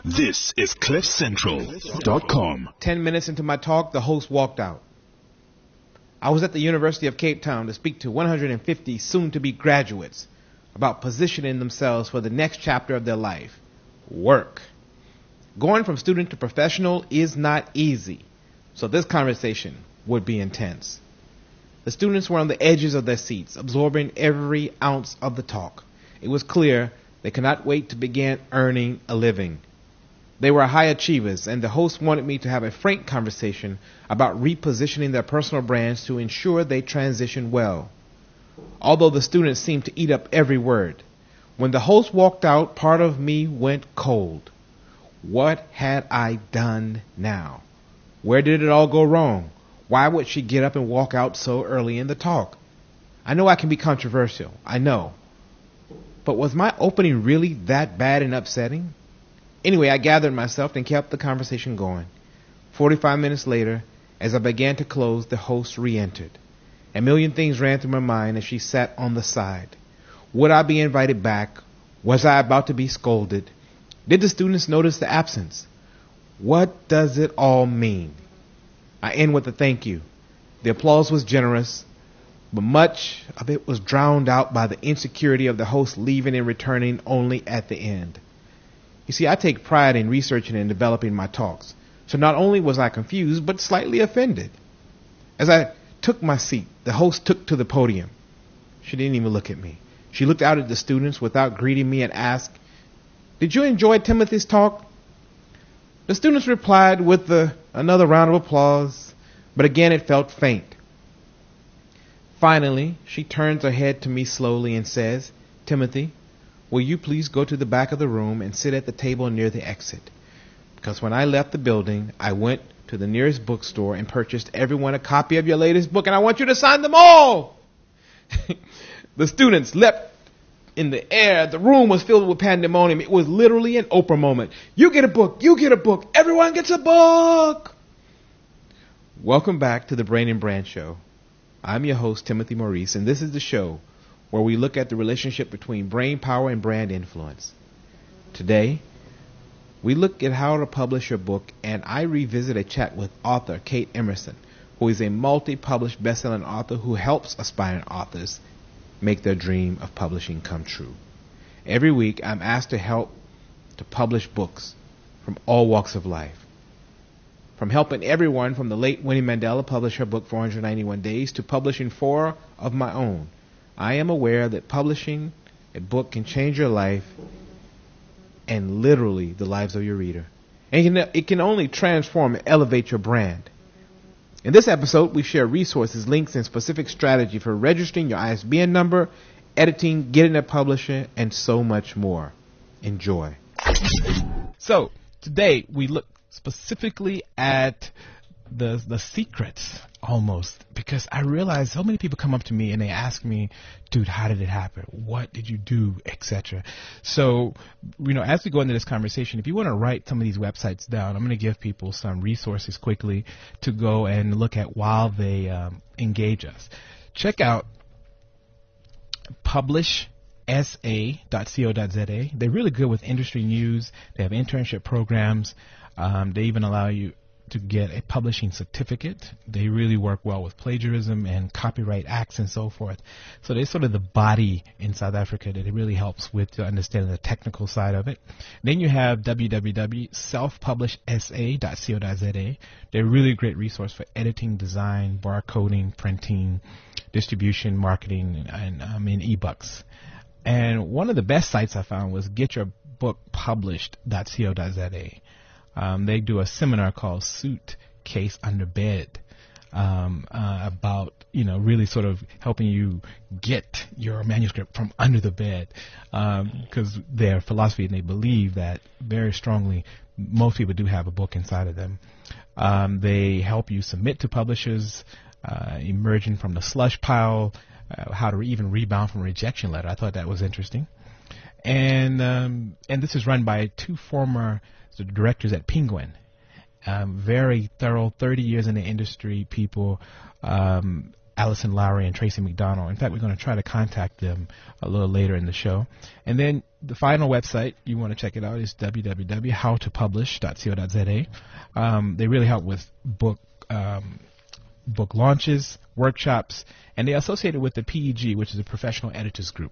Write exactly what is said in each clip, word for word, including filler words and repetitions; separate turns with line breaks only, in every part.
This is cliff central dot com.
Ten minutes into my talk, the host walked out. I was at the University of Cape Town to speak to one hundred fifty soon-to-be graduates about positioning themselves for the next chapter of their life, work. Going from student to professional is not easy, so this conversation would be intense. The students were on the edges of their seats, absorbing every ounce of the talk. It was clear they could not wait to begin earning a living. They were high achievers, and the host wanted me to have a frank conversation about repositioning their personal brands to ensure they transition well. Although the students seemed to eat up every word, when the host walked out, part of me went cold. What had I done now? Where did it all go wrong? Why would she get up and walk out so early in the talk? I know I can be controversial, I know. But was my opening really that bad and upsetting? Anyway, I gathered myself and kept the conversation going. Forty-five minutes later, as I began to close, the host re-entered. A million things ran through my mind as she sat on the side. Would I be invited back? Was I about to be scolded? Did the students notice the absence? What does it all mean? I end with a thank you. The applause was generous, but much of it was drowned out by the insecurity of the host leaving and returning only at the end. You see, I take pride in researching and developing my talks, so not only was I confused, but slightly offended. As I took my seat, the host took to the podium. She didn't even look at me. She looked out at the students without greeting me and asked, "Did you enjoy Timothy's talk?" The students replied with the, another round of applause, but again it felt faint. Finally, she turns her head to me slowly and says, "Timothy, will you please go to the back of the room and sit at the table near the exit? Because when I left the building, I went to the nearest bookstore and purchased everyone a copy of your latest book, and I want you to sign them all." The students leapt in the air. The room was filled with pandemonium. It was literally an Oprah moment. You get a book. You get a book. Everyone gets a book. Welcome back to the Brain and Brand Show. I'm your host, Timothy Maurice, and this is the show where we look at the relationship between brain power and brand influence. Today, we look at how to publish your book, and I revisit a chat with author Kate Emerson, who is a multi-published best-selling author who helps aspiring authors make their dream of publishing come true. Every week, I'm asked to help to publish books from all walks of life. From helping everyone from the late Winnie Mandela publish her book four hundred ninety-one days to publishing four of my own, I am aware that publishing a book can change your life and literally the lives of your reader. And it can, it can only transform and elevate your brand. In this episode, we share resources, links, and specific strategy for registering your I S B N number, editing, getting a publisher, and so much more. Enjoy. So, today we look specifically at the the secrets almost, because I realize so many people come up to me and they ask me, "Dude, how did it happen? What did you do?" et cetera. So, you know, as we go into this conversation, if you want to write some of these websites down, I'm going to give people some resources quickly to go and look at while they um, engage us. Check out publish s a dot co dot z a. They're really good with industry news. They have internship programs. Um, they even allow you to get a publishing certificate. They really work well with plagiarism and copyright acts and so forth. So they're sort of the body in South Africa that it really helps with understanding the technical side of it. Then you have w w w dot self publish s a dot co dot z a. They're a really great resource for editing, design, barcoding, printing, distribution, marketing, and um, in ebooks. And one of the best sites I found was get your book published dot co dot z a. Um, they do a seminar called Suitcase Under Bed um, uh, about, you know, really sort of helping you get your manuscript from under the bed, because um, their philosophy, and they believe that very strongly most people do have a book inside of them. Um, they help you submit to publishers, uh, emerging from the slush pile, uh, how to even rebound from a rejection letter. I thought that was interesting. And um, and this is run by two former the directors at Penguin, um, very thorough, thirty years in the industry people, um,
Allison Lowry and Tracy McDonald. In fact, we're going to try to contact them a little later in the show. And then the final website, you want to check it out, is w w w dot how to publish dot co dot z a. Um, they really help with book um, book launches, workshops, and they're associated with the P E G, which is a professional editors group.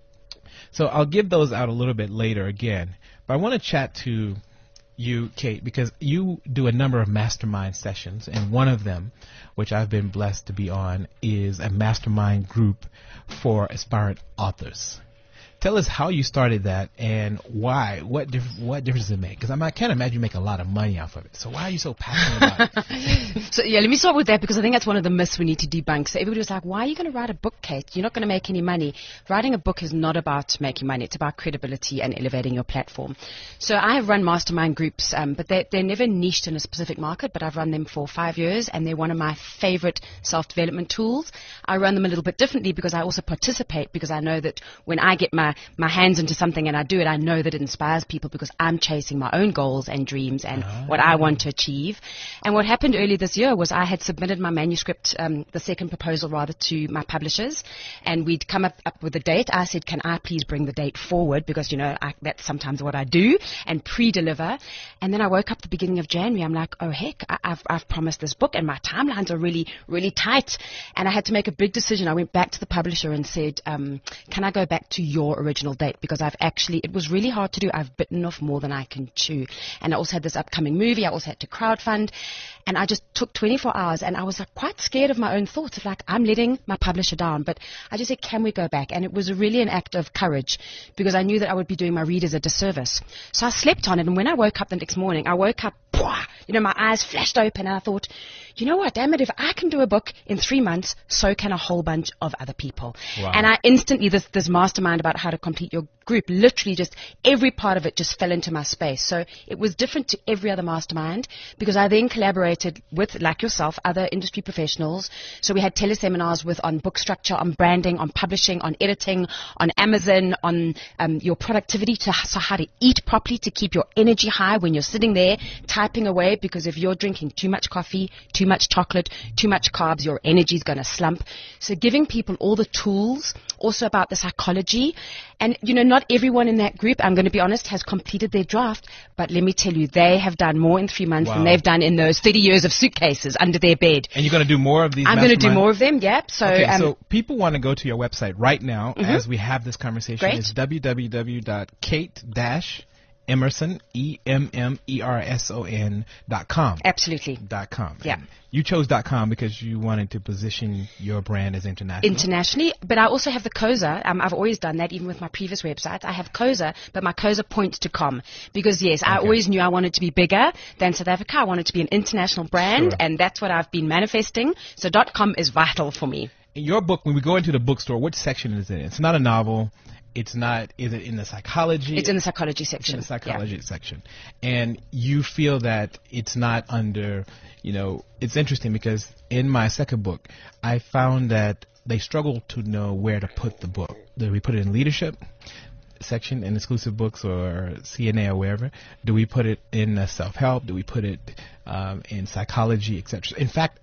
So I'll give those out a little bit later again. But I want to chat to you, Kate, because you do a number of mastermind sessions, and one of them, which I've been blessed to be on, is a mastermind group for aspiring authors. Tell us how you started that and why. What dif- what difference does it make? Because I can't imagine you make a lot of money off of it. So why are you so passionate about it?
So yeah, let me start with that, because I think that's one of the myths we need to debunk. So everybody was like, why are you going to write a book, Kate? You're not going to make any money. Writing a book is not about making money. It's about credibility and elevating your platform. So I have run mastermind groups, um, but they're, they're never niched in a specific market, but I've run them for five years, and they're one of my favorite self-development tools. I run them a little bit differently because I also participate, because I know that when I get my my hands into something and I do it, I know that it inspires people because I'm chasing my own goals and dreams and oh. what I want to achieve. And what happened earlier this year was I had submitted my manuscript, um, the second proposal rather, to my publishers, and we'd come up, up with a date. I said, can I please bring the date forward, because, you know, I, that's sometimes what I do, and pre-deliver. And then I woke up the beginning of January. I'm like, oh, heck, I, I've, I've promised this book, and my timelines are really, really tight. And I had to make a big decision. I went back to the publisher and said, um, can I go back to your original date, because I've actually, it was really hard to do. I've bitten off more than I can chew. And I also had this upcoming movie. I also had to crowdfund. And I just took twenty-four hours, and I was like, quite scared of my own thoughts of like, I'm letting my publisher down. But I just said, can we go back? And it was really an act of courage, because I knew that I would be doing my readers a disservice. So I slept on it. And when I woke up the next morning, I woke up, you know, my eyes flashed open, and I thought, you know what, damn it, if I can do a book in three months, so can a whole bunch of other people. Wow. And I instantly, this, this mastermind about how to complete your group, literally just every part of it just fell into my space. So it was different to every other mastermind, because I then collaborated with, like yourself, other industry professionals. So we had teleseminars with on book structure, on branding, on publishing, on editing, on Amazon, on um, your productivity, to so how to eat properly to keep your energy high when you're sitting there typing away, because if you're drinking too much coffee, too much chocolate, too much carbs, your energy is going to slump. So giving people all the tools, also about the psychology. And, you know, not everyone in that group, I'm going to be honest, has completed their draft. But let me tell you, they have done more in three months wow. than they've done in those thirty years of suitcases under their bed.
And you're going to do more of these?
I'm going to do more of them, yeah. So,
okay,
um,
so people want to go to your website right now mm-hmm. as we have this conversation.
Great.
It's w w w dot kate dash Emerson, E M M E R S O N dot com.
Absolutely.
Dot com.
Yeah.
And you chose dot com because you wanted to position your brand as international.
Internationally, but I also have the Koza. Um, I've always done that, even with my previous websites. I have Koza, but my Koza points to com, because yes, okay. I always knew I wanted to be bigger than South Africa. I wanted to be an international brand, sure. and that's what I've been manifesting. So dot com is vital for me.
In your book, when we go into the bookstore, which section is it in? It's not a novel. It's not, is it in the psychology?
It's in the psychology section.
It's in the psychology
yeah.
section. And you feel that it's not under, you know, it's interesting because in my second book, I found that they struggle to know where to put the book. Do we put it in leadership section in exclusive books or C N A or wherever? Do we put it in uh, self-help? Do we put it um, in psychology, et cetera? In fact,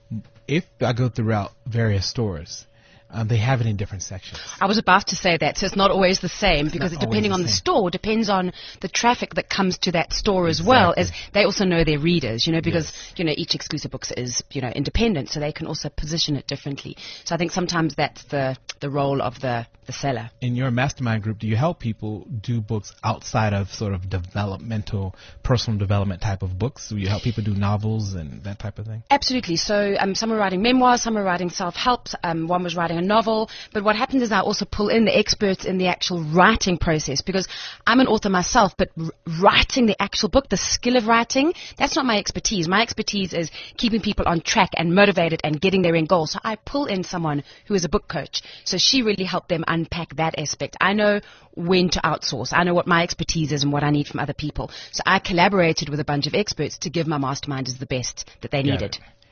if I go throughout various stores, Um, they have it in different sections.
I was about to say that. So it's not always the same, it's because it, depending the on same. the store, depends on the traffic that comes to that store as
exactly.
well, as they also know their readers, you know, because,
yes.
you know, each exclusive book is, you know, independent, so they can also position it differently. So I think sometimes that's the, the role of the, the seller.
In your mastermind group, do you help people do books outside of sort of developmental, personal development type of books? Do you help people do novels and that type of thing?
Absolutely. So um, some are writing memoirs, some are writing self-help, um, one was writing a novel, but what happens is I also pull in the experts in the actual writing process, because I'm an author myself, but r- writing the actual book, the skill of writing, that's not my expertise. My expertise is keeping people on track and motivated and getting their end goal. So I pull in someone who is a book coach. So she really helped them unpack that aspect. I know when to outsource. I know what my expertise is and what I need from other people. So I collaborated with a bunch of experts to give my masterminders the best that they
Got
needed.
it.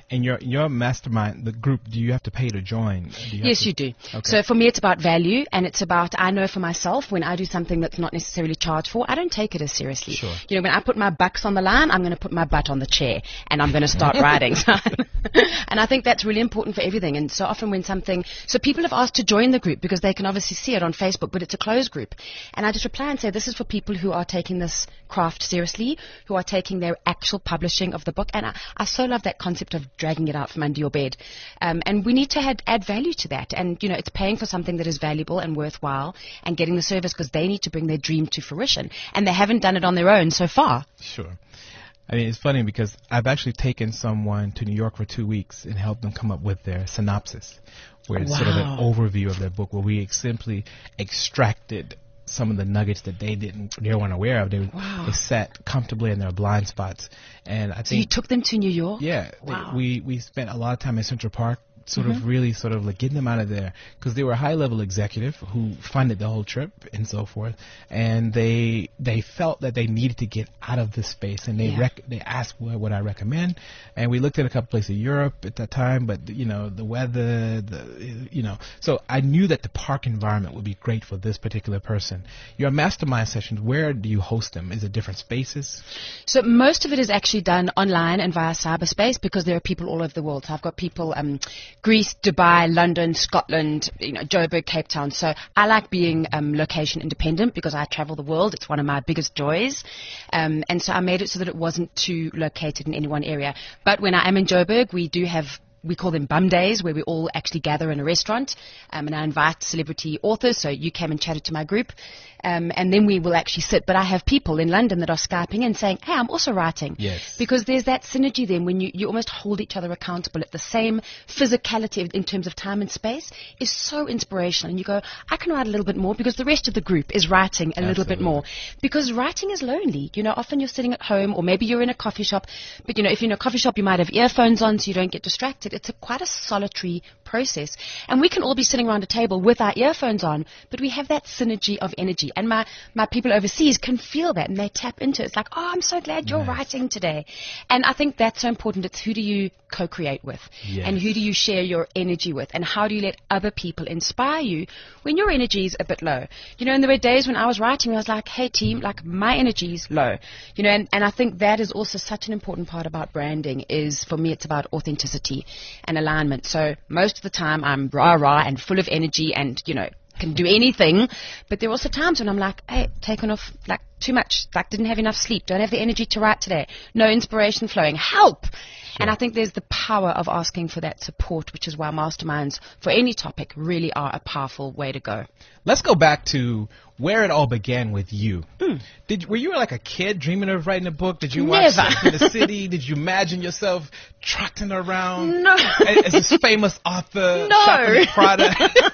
in your your mastermind, the group, do you have to pay to join? Do you
Yes,
to?
you do.
Okay.
So for me, it's about value, and it's about, I know for myself, when I do something that's not necessarily charged for, I don't take it as seriously.
Sure.
You know, when I put my bucks on the line, I'm going to put my butt on the chair, and I'm going to start writing. And I think that's really important for everything. And so often when something, so people have asked to join the group because they can obviously see it on Facebook, but it's a closed group. And I just reply and say, this is for people who are taking this craft seriously, who are taking their actual publishing of the book. And I, I so love that concept of dragging it out from under your bed. Um, and we need to add, add value to that. And, you know, it's paying for something that is valuable and worthwhile and getting the service because they need to bring their dream to fruition. And they haven't done it on their own so far.
Sure. I mean, it's funny because I've actually taken someone to New York for two weeks and helped them come up with their synopsis, where it's
Wow.
sort of an overview of their book, where we simply extracted some of the nuggets that they didn't, they weren't aware of. They,
Wow.
they sat comfortably in their blind spots, and I
So you
think,
took them to New York?
yeah, they-
Wow.
we we spent a lot of time in Central Park, sort of really sort of like getting them out of there, because they were a high level executive who funded the whole trip and so forth, and they they felt that they needed to get out of this space, and they
Yeah.
rec- they asked what would I recommend, and we looked at a couple places in Europe at that time, but you know the weather, the you know, so I knew that the park environment would be great for this particular person. Your mastermind sessions, where do you host them? Is it different spaces?
So most of it is actually done online and via cyberspace because there are people all over the world. So I've got people, um, Greece, Dubai, London, Scotland, you know, Joburg, Cape Town. So I like being um, location independent because I travel the world. It's one of my biggest joys. Um, and so I made it so that it wasn't too located in any one area. But when I am in Joburg, we do have, we call them bum days, where we all actually gather in a restaurant, um, and I invite celebrity authors. So you came and chatted to my group, um, and then we will actually sit. But I have people in London that are Skyping and saying, hey, I'm also writing.
Yes.
Because there's that synergy then when you, you almost hold each other accountable at the same physicality in terms of time and space is so inspirational. And you go, I can write a little bit more because the rest of the group is writing a little bit
Absolutely.
more. Because writing is lonely. You know, often you're sitting at home or maybe you're in a coffee shop. But, you know, if you're in a coffee shop, you might have earphones on so you don't get distracted. It's a, quite a solitary process. And we can all be sitting around a table with our earphones on, but we have that synergy of energy. And my, my people overseas can feel that and they tap into it. It's like, oh, I'm so glad you're
Nice.
writing today. And I think that's so important. It's who do you co-create with?
Yes.
And who do you share your energy with? And how do you let other people inspire you when your energy is a bit low? You know, and there were days when I was writing, I was like, hey team, like my energy is low. You know, and, and I think that is also such an important part about branding is, for me, it's about authenticity and alignment. So most of the time I'm rah-rah and full of energy and, you know, can do anything, but there are also times when I'm like, hey, taken off, like, too much, like, didn't have enough sleep, don't have the energy to write today, no inspiration flowing, help! And I think there's the power of asking for that support, which is why masterminds for any topic really are a powerful way to go.
Let's go back to where it all began with you. Did were you like a kid dreaming of writing a book? Did you watch
Never.
Sex in the City? Did you imagine yourself trotting around
No.
as this famous author?
No.
shopping at Prada?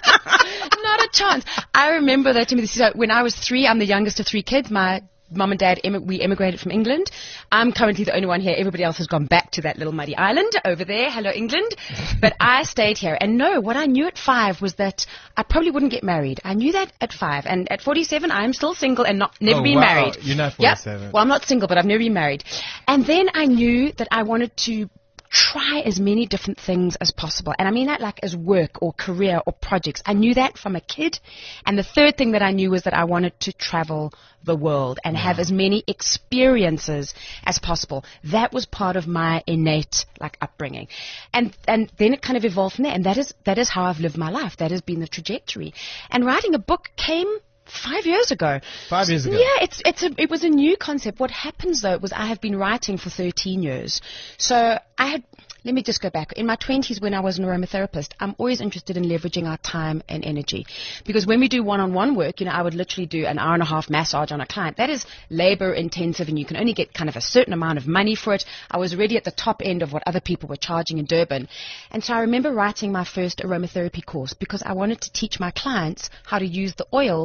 Not a chance. I remember that to me. So when I was three, I'm the youngest of three kids. My mum and dad, emi- we emigrated from England. I'm currently the only one here. Everybody else has gone back to that little muddy island over there. Hello, England. But I stayed here. And no, what I knew at five was that I probably wouldn't get married. I knew that at five. And at forty-seven, I'm still single and not never
Oh,
been
wow.
married.
You're not
Yep.
forty-seven.
Well, I'm not single, but I've never been married. And then I knew that I wanted to try as many different things as possible. And I mean that like as work or career or projects. I knew that from a kid. And the third thing that I knew was that I wanted to travel the world and have as many experiences as possible. That was part of my innate like upbringing. And and then it kind of evolved from there. And that is that is how I've lived my life. That has been the trajectory. And writing a book came Five years ago.
Five years ago.
Yeah, it's it's a it was a new concept. What happens though was I have been writing for thirteen years. So I had let me just go back. In my twenties when I was an aromatherapist, I'm always interested in leveraging our time and energy. Because when we do one-on-one work, you know, I would literally do an hour and a half massage on a client. That is labor intensive and you can only get kind of a certain amount of money for it. I was already at the top end of what other people were charging in Durban. And so I remember writing my first aromatherapy course because I wanted to teach my clients how to use the oils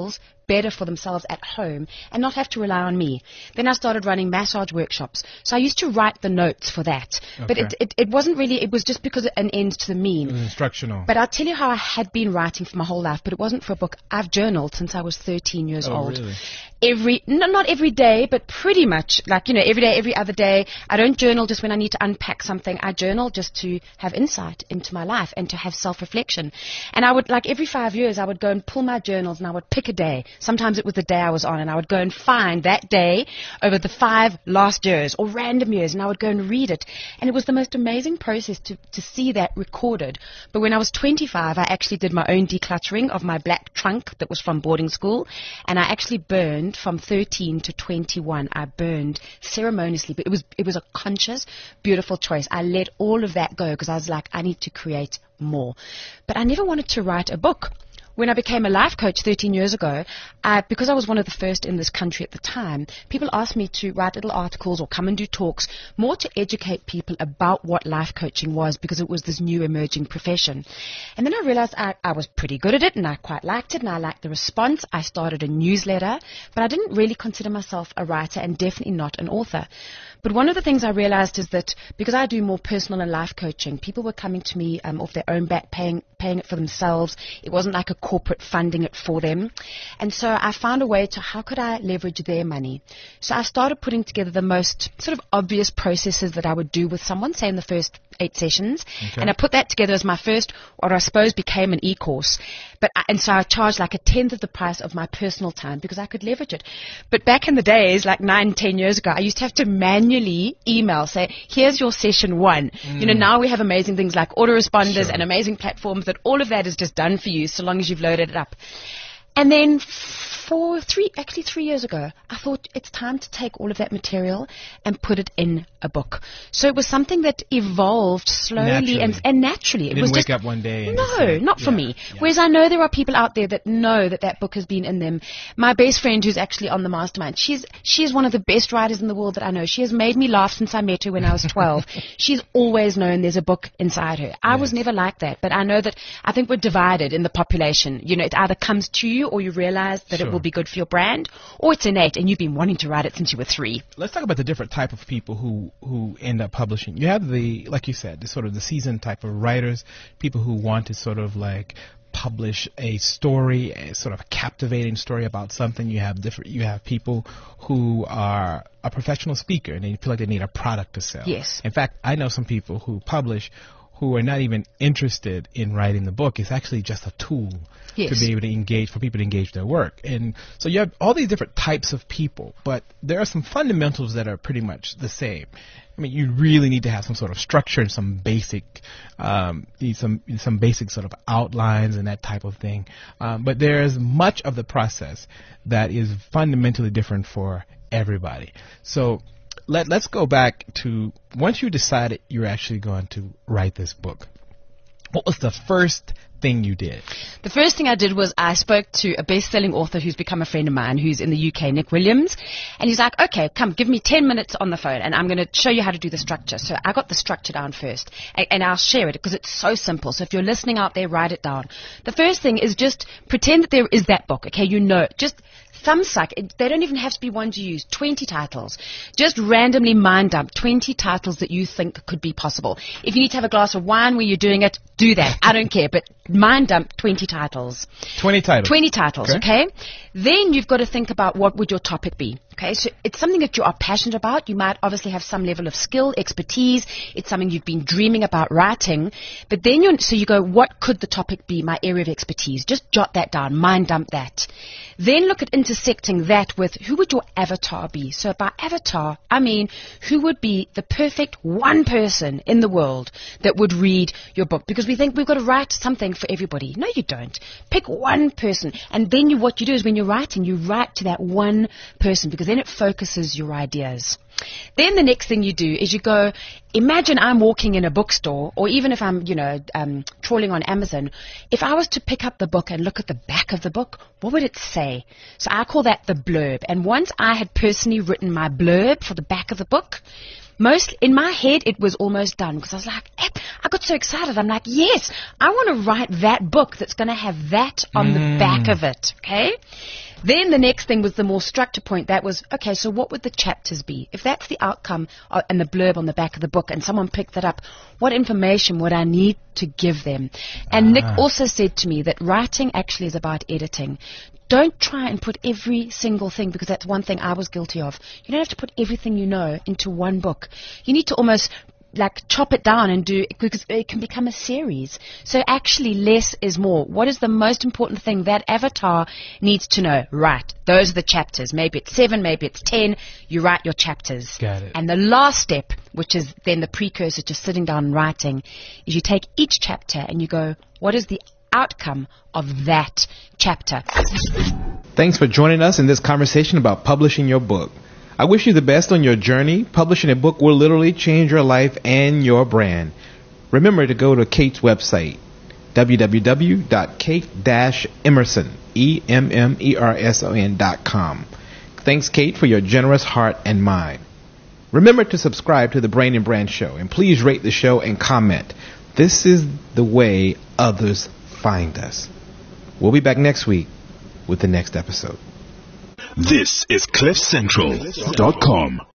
better for themselves at home and not have to rely on me. Then I started running massage workshops. So I used to write the notes for that. Okay. But it, it, it wasn't really, it was just because of an end to the mean.
It was instructional.
But I'll tell you how I had been writing for my whole life, but it wasn't for a book. I've journaled since I was thirteen years
oh,
old.
Really?
Every, no, not every day, but pretty much, like, you know, every day, every other day. I don't journal just when I need to unpack something. I journal just to have insight into my life and to have self-reflection. And I would, like, every five years, I would go and pull my journals and I would pick a day. Sometimes it was the day I was on, and I would go and find that day over the five last years or random years, and I would go and read it. And it was the most amazing process to, to see that recorded. But when I was twenty-five, I actually did my own decluttering of my black trunk that was from boarding school, and I actually burned from thirteen to twenty-one. I burned ceremoniously, but it was it was a conscious, beautiful choice. I let all of that go because I was like, I need to create more. But I never wanted to write a book. When I became a life coach thirteen years ago, I, because I was one of the first in this country at the time, people asked me to write little articles or come and do talks, more to educate people about what life coaching was, because it was this new emerging profession. And then I realized I, I was pretty good at it, and I quite liked it, and I liked the response. I started a newsletter, but I didn't really consider myself a writer and definitely not an author. But one of the things I realized is that because I do more personal and life coaching, people were coming to me um, off their own back, paying paying it for themselves. It wasn't like a corporate funding it for them. And so I found a way to how could I leverage their money. So I started putting together the most sort of obvious processes that I would do with someone, say in the first eight sessions. Okay. And I put that together as my first, what I suppose became an e-course. But I, and so I charged like a tenth of the price of my personal time because I could leverage it. But back in the days, like nine, ten years ago, I used to have to manually email, say, here's your session one. Mm. You know, now we have amazing things like autoresponders sure. and amazing platforms that all of that is just done for you so long as you've loaded it up. And then for three, actually three years ago, I thought it's time to take all of that material and put it in a book. So it was something that evolved slowly naturally. and and naturally.
You
it
didn't
was
wake
just,
up one day and
no,
said,
not for
yeah,
me.
Yeah.
Whereas I know there are people out there that know that that book has been in them. My best friend, who's actually on the mastermind, she's she's one of the best writers in the world that I know. She has made me laugh since I met her when I was twelve. She's always known there's a book inside her. I yes. was never like that, but I know that I think we're divided in the population. You know, it either comes to you or you realize that
sure.
it will be good for your brand, or it's innate and you've been wanting to write it since you were three.
Let's talk about the different type of people who, who end up publishing. You have the, like you said, the sort of the seasoned type of writers, people who want to sort of like publish a story, a sort of a captivating story about something. You have different, you have people who are a professional speaker and they feel like they need a product to sell.
Yes.
In fact, I know some people who publish who are not even interested in writing the book. It's actually just a tool yes. to be able to engage, for people to engage their work. And so you have all these different types of people, but there are some fundamentals that are pretty much the same. I mean, you really need to have some sort of structure and some basic, um, some some basic sort of outlines and that type of thing. Um, but there's much of the process that is fundamentally different for everybody. So Let, let's go back to once you decided you're actually going to write this book. What was the first thing you did?
The first thing I did was I spoke to a best-selling author who's become a friend of mine who's in the U K, Nick Williams. And he's like, okay, come, give me ten minutes on the phone and I'm going to show you how to do the structure. So I got the structure down first. And, and I'll share it because it's so simple. So if you're listening out there, write it down. The first thing is just pretend that there is that book. Okay, you know, just some suck. It, they don't even have to be ones you use. twenty titles. Just randomly mind dump twenty titles that you think could be possible. If you need to have a glass of wine where you're doing it, do that. I don't care. But mind dump twenty titles.
twenty titles.
twenty titles, okay. okay? Then you've got to think about what would your topic be. Okay, so it's something that you are passionate about. You might obviously have some level of skill, expertise. It's something you've been dreaming about writing. But then you so you go, what could the topic be, my area of expertise? Just jot that down, mind dump that. Then look at intersecting that with who would your avatar be? So by avatar, I mean who would be the perfect one person in the world that would read your book? Because we think we've got to write something for everybody. No, you don't. Pick one person. And then you, what you do is when you're writing, you write to that one person because then it focuses your ideas. Then the next thing you do is you go, imagine I'm walking in a bookstore, or even if I'm, you know, um, trawling on Amazon. If I was to pick up the book and look at the back of the book, what would it say? So I call that the blurb. And once I had personally written my blurb for the back of the book, most in my head it was almost done because I was like, I got so excited. I'm like, yes, I want to write that book that's going to have that on mm. the back of it, okay? Then the next thing was the more structure point. That was, okay, so what would the chapters be? If that's the outcome uh, and the blurb on the back of the book and someone picked that up, what information would I need to give them? And ah. Nick also said to me that writing actually is about editing. Don't try and put every single thing, because that's one thing I was guilty of. You don't have to put everything you know into one book. You need to almost like chop it down and do, because it can become a series. So actually less is more. What is the most important thing that avatar needs to know? Right. Those are the chapters. Maybe it's seven, maybe it's ten. You write your chapters.
Got it.
And the last step, which is then the precursor to sitting down and writing, is you take each chapter and you go, what is the outcome of that chapter?
Thanks for joining us in this conversation about publishing your book. I wish you the best on your journey. Publishing a book will literally change your life and your brand. Remember to go to Kate's website, w w w dot kate dash emerson, E M M E R S O N dot com. Thanks, Kate, for your generous heart and mind. Remember to subscribe to the Brain and Brand Show, and please rate the show and comment. This is the way others find us. We'll be back next week with the next episode.
This is cliff central dot com.